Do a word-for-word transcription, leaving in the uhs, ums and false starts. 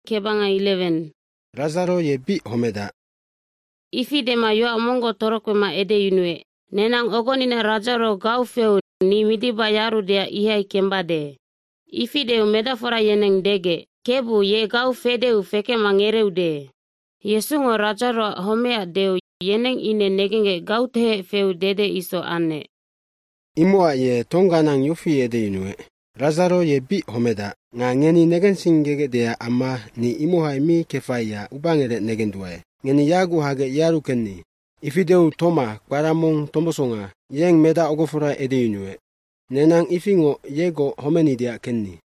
kebanga eleven. Lazaro ye bi homeda. Ifi dema yo amongo torokwema ede yunwe. Nenang ogonina Lazaro gau feu ni midiba yaru dea ihai kembade. Ifi deu medafora yeneng dege. Kebu ye gau fedeu feke mangereu de. Yesungo Lazaro homea deu yeneng ine negenge gau tehe feu dede iso ane. Imoa ye tonganang yufi ede yunwe. Lazaro ye bi homeda. Nga ngeni negen singege dea ama ni imoha mi kefaya ubangere negen duae. Ngeni yagu hage yaru kenni. Ifideu toma kwaramong tombosonga. Yeng meda ogofura ede yunwe. Nenang ifingo yego homeni dia kenni.